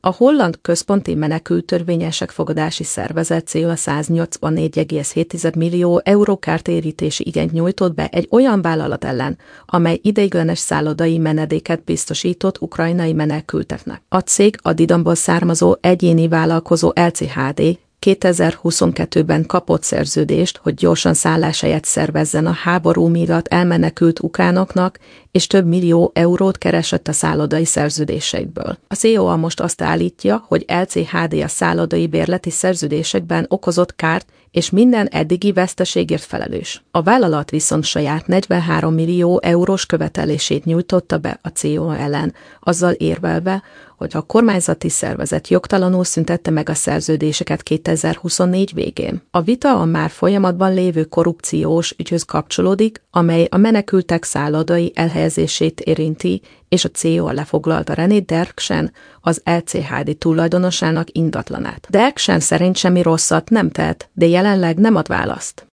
A holland központi menekülttörvényesek fogadási szervezet célja 184,7 millió euró kártérítési igényt nyújtott be egy olyan vállalat ellen, amely ideiglenes szállodai menedéket biztosított ukrajnai menekülteknek. A cég a Didomból származó egyéni vállalkozó LCHD 2022-ben kapott szerződést, hogy gyorsan szálláshelyet szervezzen a háború miatt elmenekült ukránoknak, és több millió eurót keresett a szállodai szerződéseikből. A CEO most azt állítja, hogy LCHD a szállodai bérleti szerződésekben okozott kárt, és minden eddigi veszteségért felelős. A vállalat viszont saját 43 millió eurós követelését nyújtotta be a CEO ellen, azzal érvelve, hogy a kormányzati szervezet jogtalanul szüntette meg a szerződéseket 2024 végén. A vita a már folyamatban lévő korrupciós ügyhöz kapcsolódik, amely a menekültek szállodai elhelyezését érinti, és a CEO lefoglalta René Derksen, az LCHD tulajdonosának ingatlanát. Derksen szerint semmi rosszat nem tett, de jelenleg nem ad választ.